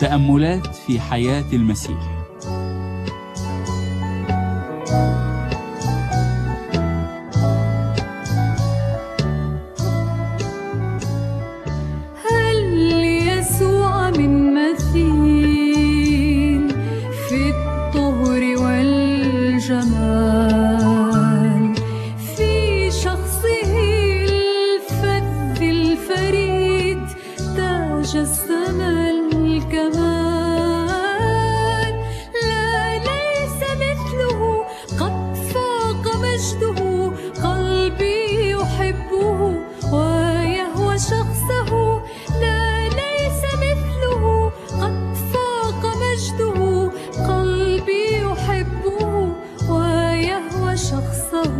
تأملات في حياة المسيح. هل يسوع من مثيل في الطهر والجمال، في شخصه الفذ الفريد تجسم الكمال. لا ليس مثله، قد فاق مجده، قلبي يحبه ويهوى شخصه. لا ليس مثله، قد فاق مجده، قلبي يحبه ويهوى شخصه.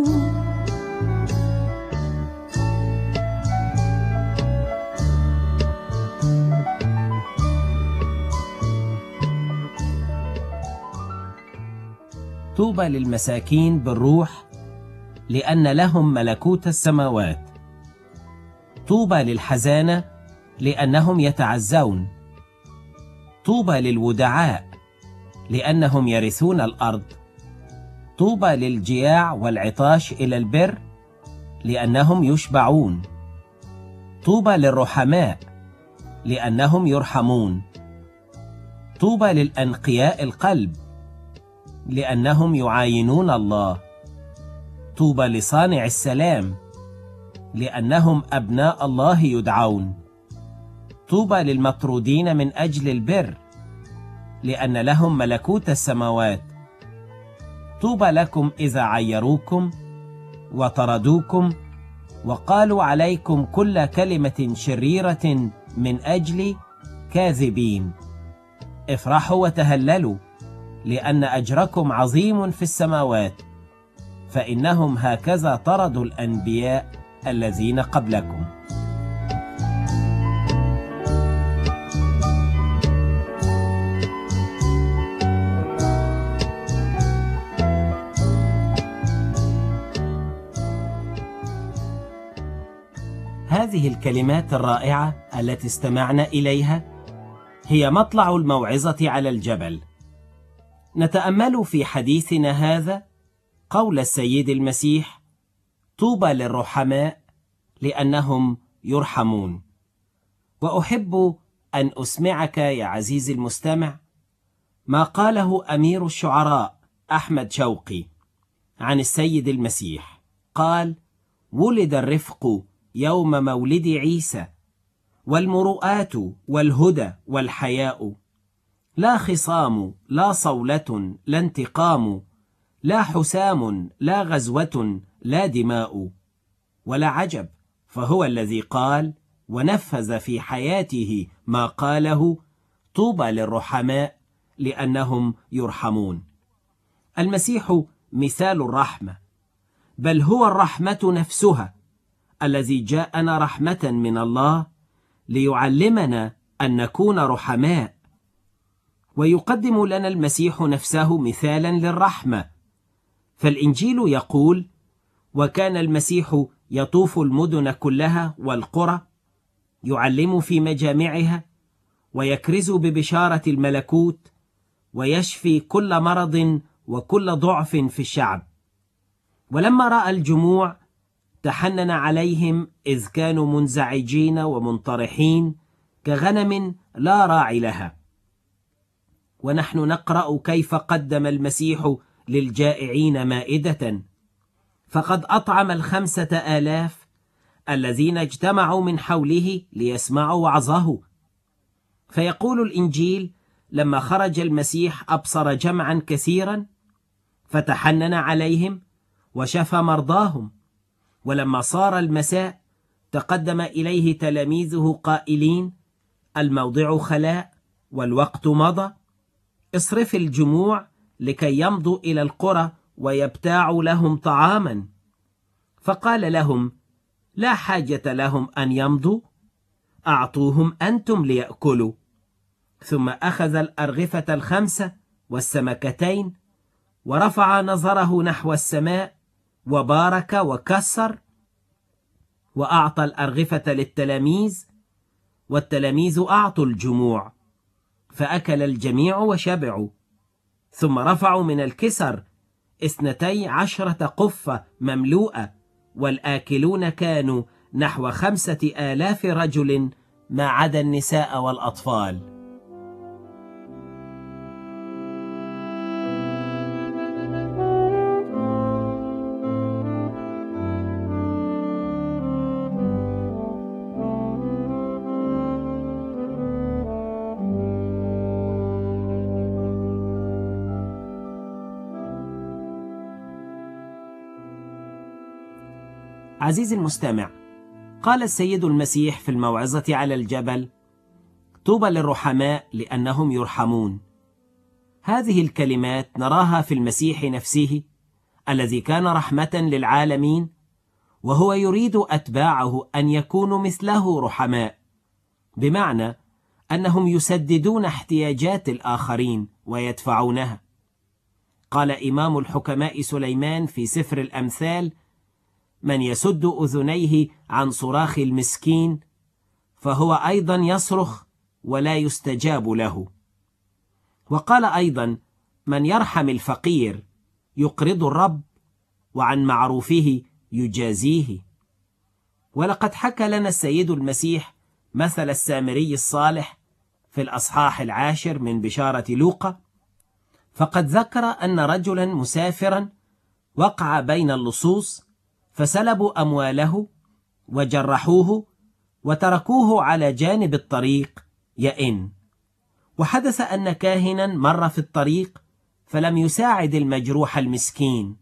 طوبى للمساكين بالروح لأن لهم ملكوت السماوات. طوبى للحزانة لأنهم يتعزون. طوبى للودعاء لأنهم يرثون الأرض. طوبى للجياع والعطاش إلى البر لأنهم يشبعون. طوبى للرحماء لأنهم يرحمون. طوبى للأنقياء القلب لأنهم يعاينون الله. طوبى لصانع السلام لأنهم أبناء الله يدعون. طوبى للمطرودين من أجل البر لأن لهم ملكوت السماوات. طوبى لكم إذا عيروكم وطردوكم وقالوا عليكم كل كلمة شريرة من أجلي كاذبين. افرحوا وتهللوا لأن أجركم عظيم في السماوات، فإنهم هكذا طردوا الأنبياء الذين قبلكم. هذه الكلمات الرائعة التي استمعنا إليها هي مطلع الموعظة على الجبل. نتأمل في حديثنا هذا قول السيد المسيح: طوبى للرحماء لأنهم يرحمون. وأحب أن أسمعك يا عزيزي المستمع ما قاله أمير الشعراء أحمد شوقي عن السيد المسيح. قال: ولد الرفق يوم مولد عيسى، والمروءات والهدى والحياء، لا خصام لا صولة لا انتقام، لا حسام لا غزوة لا دماء. ولا عجب، فهو الذي قال ونفذ في حياته ما قاله: طوبى للرحماء لأنهم يرحمون. المسيح مثال الرحمة، بل هو الرحمة نفسها، الذي جاءنا رحمة من الله ليعلمنا أن نكون رحماء. ويقدم لنا المسيح نفسه مثالا للرحمة، فالإنجيل يقول: وكان المسيح يطوف المدن كلها والقرى يعلم في مجامعها ويكرز ببشارة الملكوت ويشفي كل مرض وكل ضعف في الشعب. ولما رأى الجموع تحنن عليهم، إذ كانوا منزعجين ومنطرحين كغنم لا راعي لها. ونحن نقرأ كيف قدم المسيح للجائعين مائدة، فقد أطعم 5000 الذين اجتمعوا من حوله ليسمعوا وعظه. فيقول الإنجيل: لما خرج المسيح أبصر جمعا كثيرا فتحنن عليهم وشفى مرضاهم. ولما صار المساء تقدم إليه تلاميذه قائلين: الموضع خلاء والوقت مضى، اصرف الجموع لكي يمضوا إلى القرى ويبتاعوا لهم طعاما. فقال لهم: لا حاجة لهم أن يمضوا، أعطوهم أنتم ليأكلوا. ثم أخذ الأرغفة 5 والسمكتين ورفع نظره نحو السماء وبارك وكسر وأعطى الأرغفة للتلاميذ، والتلاميذ أعطوا الجموع. فأكل الجميع وشبعوا. ثم رفعوا من الكسر 12 قفة مملوءة، والآكلون كانوا نحو 5000 رجل ما عدا النساء والأطفال. عزيزي المستمع، قال السيد المسيح في الموعظة على الجبل: طوبى للرحماء لأنهم يرحمون. هذه الكلمات نراها في المسيح نفسه الذي كان رحمة للعالمين، وهو يريد أتباعه أن يكونوا مثله رحماء، بمعنى أنهم يسددون احتياجات الآخرين ويدفعونها. قال إمام الحكماء سليمان في سفر الأمثال: من يسد أذنيه عن صراخ المسكين فهو أيضا يصرخ ولا يستجاب له. وقال أيضا: من يرحم الفقير يقرض الرب وعن معروفه يجازيه. ولقد حكى لنا السيد المسيح مثل السامري الصالح في الأصحاح 10 من بشارة لوقا، فقد ذكر أن رجلا مسافرا وقع بين اللصوص فسلبوا أمواله وجرحوه وتركوه على جانب الطريق يئن. وحدث أن كاهنا مر في الطريق فلم يساعد المجروح المسكين،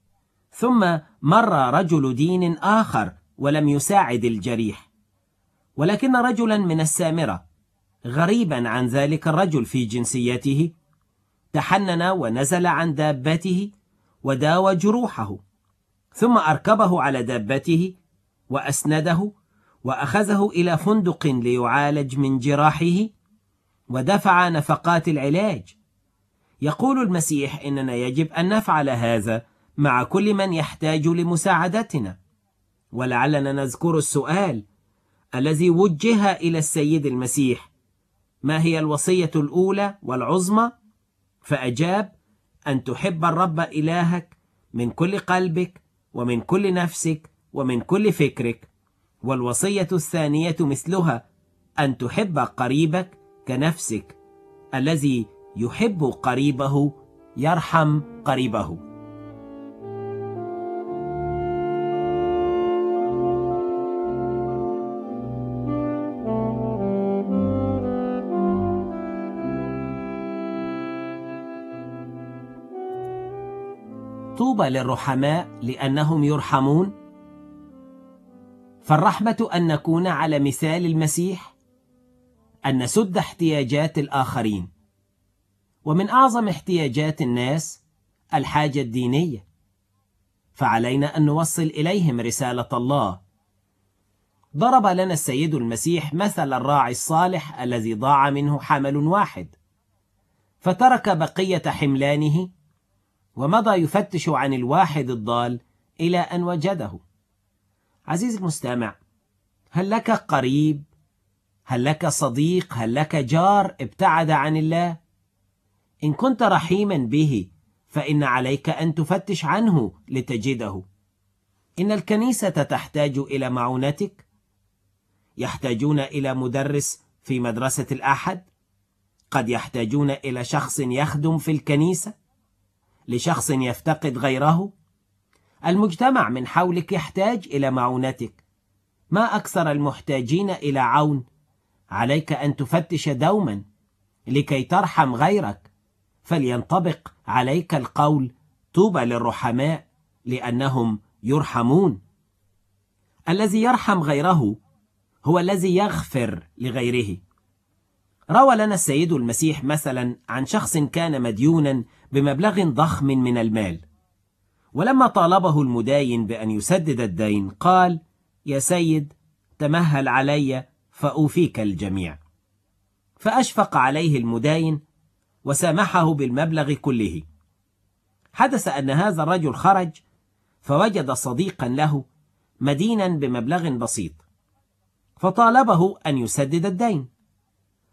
ثم مر رجل دين آخر ولم يساعد الجريح. ولكن رجلا من السامرة غريبا عن ذلك الرجل في جنسيته تحنن ونزل عن دابته وداوى جروحه، ثم أركبه على دابته وأسنده وأخذه إلى فندق ليعالج من جراحه ودفع نفقات العلاج. يقول المسيح إننا يجب أن نفعل هذا مع كل من يحتاج لمساعدتنا. ولعلنا نذكر السؤال الذي وجه إلى السيد المسيح: ما هي الوصية الأولى والعظمى؟ فأجاب: أن تحب الرب إلهك من كل قلبك ومن كل نفسك ومن كل فكرك، والوصية الثانية مثلها: أن تحب قريبك كنفسك. الذي يحب قريبه يرحم قريبه. طوبى للرحماء لأنهم يرحمون. فالرحمة أن نكون على مثال المسيح، أن نسد احتياجات الآخرين. ومن أعظم احتياجات الناس الحاجة الدينية، فعلينا أن نوصل إليهم رسالة الله. ضرب لنا السيد المسيح مثل الراعي الصالح الذي ضاع منه حمل واحد، فترك بقية حملانه ومضى يفتش عن الواحد الضال إلى أن وجده. عزيزي المستمع، هل لك قريب؟ هل لك صديق؟ هل لك جار ابتعد عن الله؟ إن كنت رحيما به فإن عليك أن تفتش عنه لتجده. إن الكنيسة تحتاج إلى معونتك، يحتاجون إلى مدرس في مدرسة الأحد، قد يحتاجون إلى شخص يخدم في الكنيسة، لشخص يفتقد غيره. المجتمع من حولك يحتاج إلى معونتك. ما أكثر المحتاجين إلى عون. عليك أن تفتش دوما لكي ترحم غيرك، فلينطبق عليك القول: طوبى للرحماء لأنهم يرحمون. الذي يرحم غيره هو الذي يغفر لغيره. روى لنا السيد المسيح مثلا عن شخص كان مديونا بمبلغ ضخم من المال، ولما طالبه المداين بأن يسدد الدين قال: يا سيد، تمهل علي فأوفيك الجميع. فأشفق عليه المداين وسامحه بالمبلغ كله. حدث أن هذا الرجل خرج فوجد صديقا له مدينا بمبلغ بسيط، فطالبه أن يسدد الدين.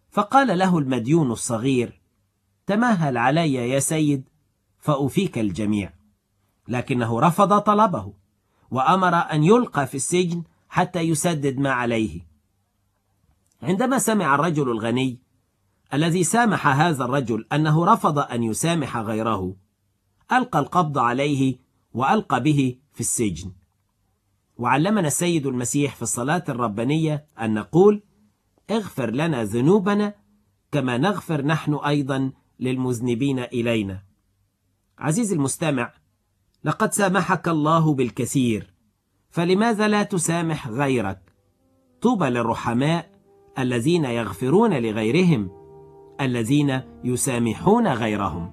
فقال له المديون الصغير: تمهل علي يا سيد فأوفيك الجميع. لكنه رفض طلبه، وأمر أن يلقى في السجن حتى يسدد ما عليه. عندما سمع الرجل الغني الذي سامح هذا الرجل أنه رفض أن يسامح غيره، ألقى القبض عليه وألقى به في السجن. وعلمنا السيد المسيح في الصلاة الربانية أن نقول: اغفر لنا ذنوبنا كما نغفر نحن أيضا للمذنبين إلينا. عزيزي المستمع، لقد سامحك الله بالكثير، فلماذا لا تسامح غيرك؟ طوبى للرحماء الذين يغفرون لغيرهم، الذين يسامحون غيرهم.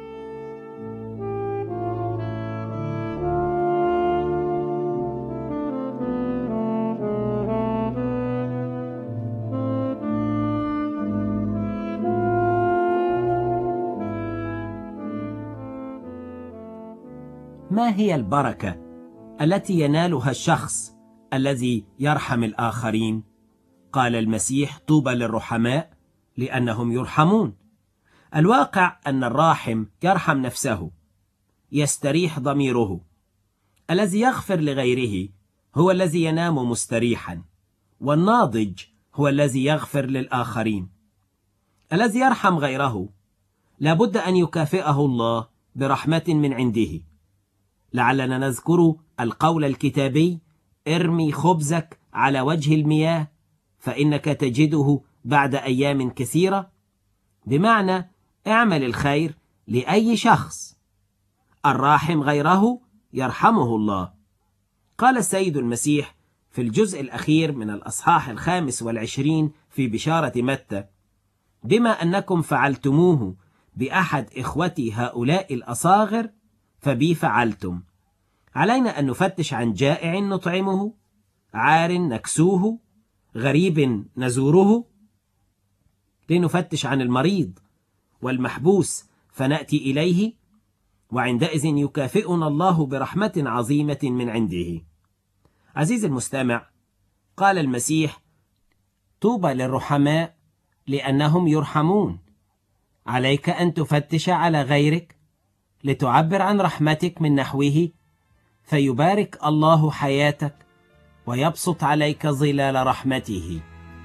ما هي البركة التي ينالها الشخص الذي يرحم الآخرين؟ قال المسيح: طوبى للرحماء لأنهم يرحمون. الواقع أن الراحم يرحم نفسه، يستريح ضميره. الذي يغفر لغيره هو الذي ينام مستريحا، والناضج هو الذي يغفر للآخرين. الذي يرحم غيره لابد أن يكافئه الله برحمة من عنده. لعلنا نذكر القول الكتابي: ارمي خبزك على وجه المياه فإنك تجده بعد أيام كثيرة، بمعنى اعمل الخير لأي شخص. الراحم غيره يرحمه الله. قال السيد المسيح في الجزء الأخير من الأصحاح 25 في بشارة متى: بما أنكم فعلتموه بأحد إخوتي هؤلاء الأصاغر فبي فعلتم. علينا أن نفتش عن جائع نطعمه، عار نكسوه، غريب نزوره. لنفتش عن المريض والمحبوس فنأتي إليه، وعندئذ يكافئنا الله برحمة عظيمة من عنده. عزيزي المستمع، قال المسيح: طوبى للرحماء لأنهم يرحمون. عليك أن تفتش على غيرك لتعبر عن رحمتك من نحوه، فيبارك الله حياتك ويبسط عليك ظلال رحمته.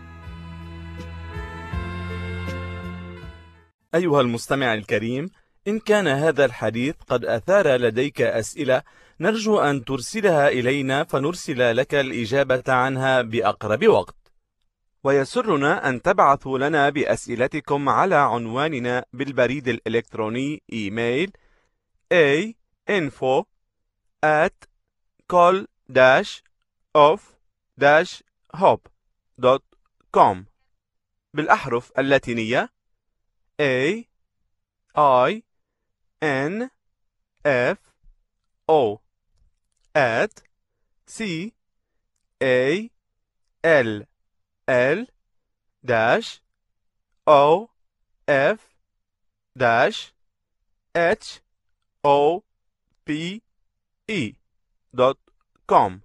أيها المستمع الكريم، إن كان هذا الحديث قد أثار لديك أسئلة، نرجو أن ترسلها إلينا فنرسل لك الإجابة عنها بأقرب وقت. ويسرنا أن تبعثوا لنا بأسئلتكم على عنواننا بالبريد الإلكتروني إيميل info@call-of-hope.com بالأحرف اللاتينية AINFO@call-of-hope.com.